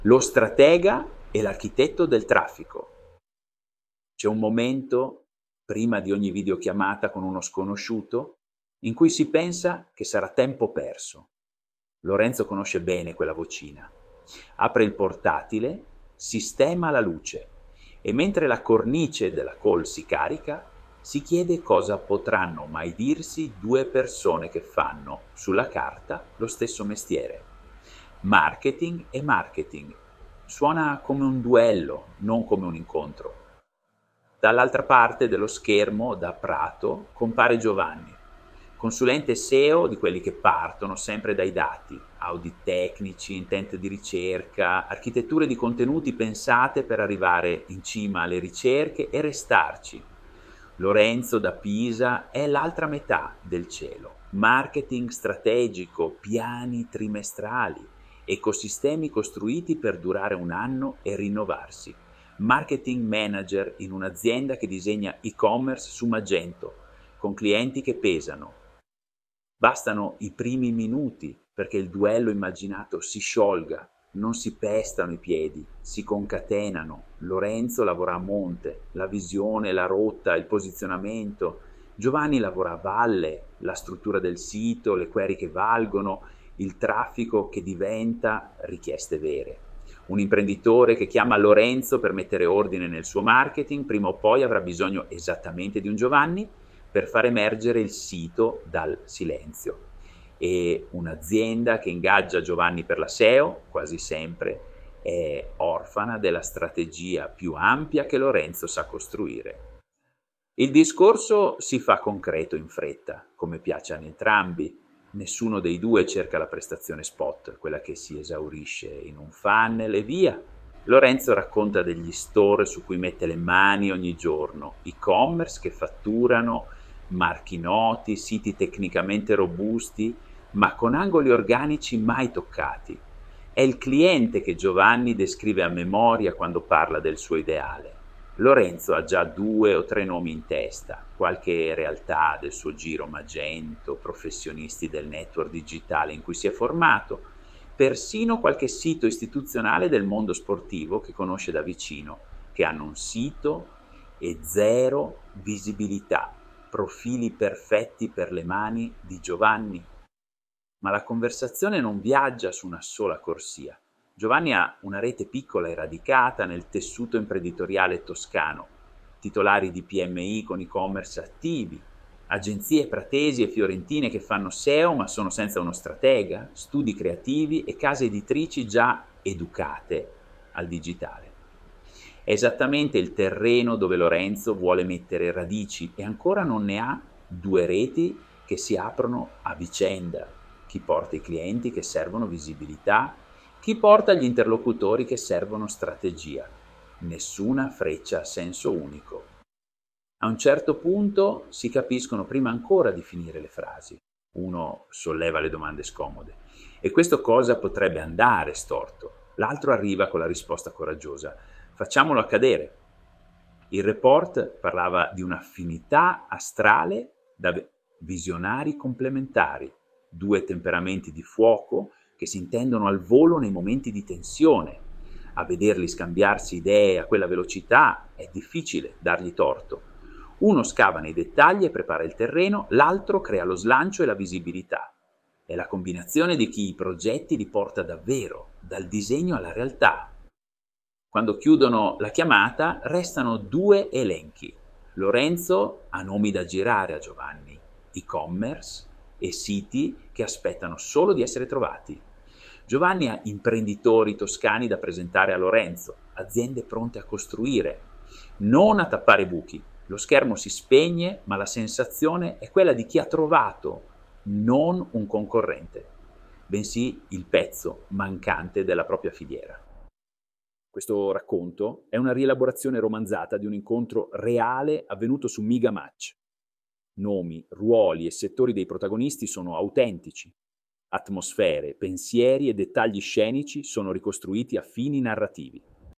Lo stratega e l'architetto del traffico. C'è un momento, prima di ogni videochiamata con uno sconosciuto, in cui si pensa che sarà tempo perso. Lorenzo conosce bene quella vocina. Apre il portatile, sistema la luce e mentre la cornice della call si carica, si chiede cosa potranno mai dirsi due persone che fanno, sulla carta, lo stesso mestiere. Marketing e marketing. Suona come un duello, non come un incontro. Dall'altra parte dello schermo, da prato, compare Giovanni, consulente SEO di quelli che partono sempre dai dati, audit tecnici, intenti di ricerca, architetture di contenuti pensate per arrivare in cima alle ricerche e restarci. Lorenzo da Pisa è l'altra metà del cielo. Marketing strategico, piani trimestrali, ecosistemi costruiti per durare un anno e rinnovarsi. Marketing manager in un'azienda che disegna e-commerce su Magento, con clienti che pesano. Bastano i primi minuti perché il duello immaginato si sciolga, non si pestano i piedi, si concatenano. Lorenzo lavora a monte, la visione, la rotta, il posizionamento. Giovanni lavora a valle, la struttura del sito, le query che valgono, il traffico che diventa richieste vere. Un imprenditore che chiama Lorenzo per mettere ordine nel suo marketing, prima o poi avrà bisogno esattamente di un Giovanni per far emergere il sito dal silenzio. E un'azienda che ingaggia Giovanni per la SEO, quasi sempre, è orfana della strategia più ampia che Lorenzo sa costruire. Il discorso si fa concreto in fretta, come piace ad entrambi. Nessuno dei due cerca la prestazione spot, quella che si esaurisce in un funnel e via. Lorenzo racconta degli store su cui mette le mani ogni giorno, e-commerce che fatturano, marchi noti, siti tecnicamente robusti, ma con angoli organici mai toccati. È il cliente che Giovanni descrive a memoria quando parla del suo ideale. Lorenzo ha già 2 o 3 nomi in testa, qualche realtà del suo giro Magento, professionisti del network digitale in cui si è formato, persino qualche sito istituzionale del mondo sportivo che conosce da vicino, che hanno un sito e zero visibilità, profili perfetti per le mani di Giovanni. Ma la conversazione non viaggia su una sola corsia. Giovanni ha una rete piccola e radicata nel tessuto imprenditoriale toscano, titolari di PMI con e-commerce attivi, agenzie pratesi e fiorentine che fanno SEO ma sono senza uno stratega, studi creativi e case editrici già educate al digitale. È esattamente il terreno dove Lorenzo vuole mettere radici e ancora non ne ha 2 reti che si aprono a vicenda. Chi porta i clienti che servono visibilità, chi porta gli interlocutori che servono strategia. Nessuna freccia a senso unico. A un certo punto si capiscono prima ancora di finire le frasi. Uno solleva le domande scomode. E questo cosa potrebbe andare storto? L'altro arriva con la risposta coraggiosa. Facciamolo accadere. Il report parlava di un'affinità astrale da visionari complementari, 2 temperamenti di fuoco che si intendono al volo nei momenti di tensione. A vederli scambiarsi idee a quella velocità è difficile dargli torto. Uno scava nei dettagli e prepara il terreno, l'altro crea lo slancio e la visibilità. È la combinazione di chi i progetti li porta davvero, dal disegno alla realtà. Quando chiudono la chiamata restano 2 elenchi. Lorenzo ha nomi da girare a Giovanni, e-commerce e siti che aspettano solo di essere trovati. Giovanni ha imprenditori toscani da presentare a Lorenzo, aziende pronte a costruire, non a tappare buchi. Lo schermo si spegne, ma la sensazione è quella di chi ha trovato non un concorrente, bensì il pezzo mancante della propria filiera. Questo racconto è una rielaborazione romanzata di un incontro reale avvenuto su Miga Match. Nomi, ruoli e settori dei protagonisti sono autentici. Atmosfere, pensieri e dettagli scenici sono ricostruiti a fini narrativi.